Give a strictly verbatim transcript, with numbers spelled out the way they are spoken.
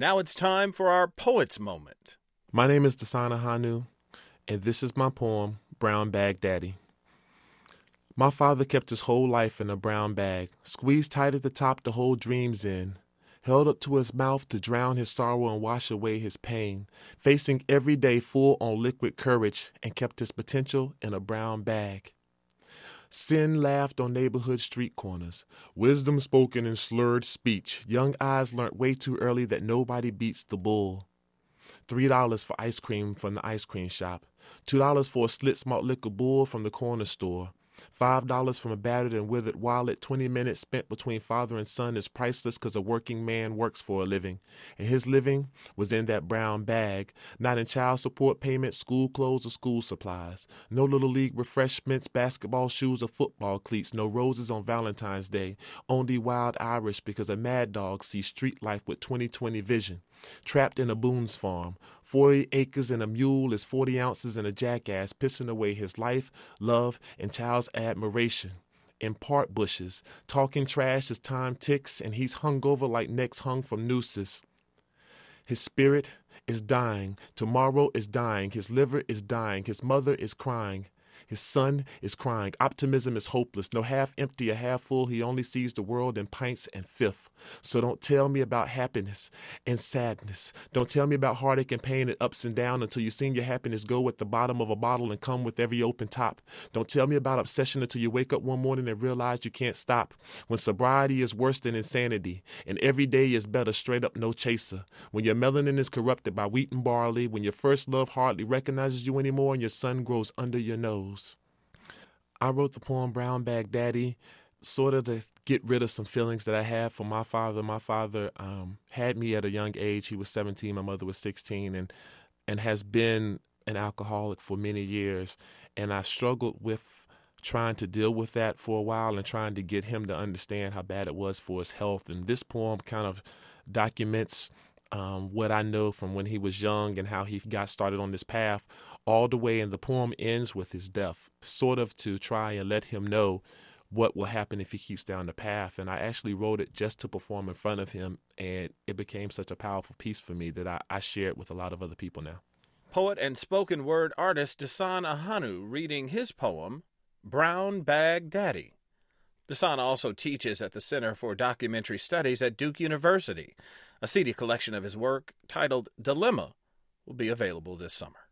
Now it's time for our Poet's Moment. My name is Dasana Hanu, and this is my poem, Brown Bag Daddy. My father kept his whole life in a brown bag, squeezed tight at the top to hold dreams in, held up to his mouth to drown his sorrow and wash away his pain, facing every day full on liquid courage, and kept his potential in a brown bag. Sin laughed on neighborhood street corners, wisdom spoken in slurred speech. Young eyes learnt way too early that nobody beats the bull. Three dollars for ice cream from the ice cream shop, two dollars for a slit malt liquor bull from the corner store. Five dollars from a battered and withered wallet. Twenty minutes spent between father and son is priceless because a working man works for a living. And his living was in that brown bag, not in child support payments, school clothes, or school supplies. No little league refreshments, basketball shoes, or football cleats. No roses on Valentine's Day. Only wild Irish because a mad dog sees street life with twenty twenty vision. Trapped in a Boone's farm. Forty acres and a mule is forty ounces and a jackass pissing away his life, love, and child's admiration. In part bushes, talking trash as time ticks, and he's hung over like necks hung from nooses. His spirit is dying. Tomorrow is dying. His liver is dying. His mother is crying. His son is crying. Optimism is hopeless. No half empty or half full. He only sees the world in pints and fifth. So don't tell me about happiness and sadness. Don't tell me about heartache and pain and ups and downs until you've seen your happiness go at the bottom of a bottle and come with every open top. Don't tell me about obsession until you wake up one morning and realize you can't stop. When sobriety is worse than insanity and every day is better, straight up no chaser. When your melanin is corrupted by wheat and barley. When your first love hardly recognizes you anymore and your son grows under your nose. I wrote the poem Brown Bag Daddy sort of to get rid of some feelings that I had for my father. My father um, had me at a young age. He was seventeen, my mother was sixteen, and and has been an alcoholic for many years. And I struggled with trying to deal with that for a while and trying to get him to understand how bad it was for his health. And this poem kind of documents Um, what I know from when he was young and how he got started on this path all the way. And the poem ends with his death, sort of to try and let him know what will happen if he keeps down the path. And I actually wrote it just to perform in front of him. And it became such a powerful piece for me that I, I share it with a lot of other people now. Poet and spoken word artist Dasana Hanu reading his poem, Brown Bag Daddy. Dasana also teaches at the Center for Documentary Studies at Duke University. A C D collection of his work titled Dilemma will be available this summer.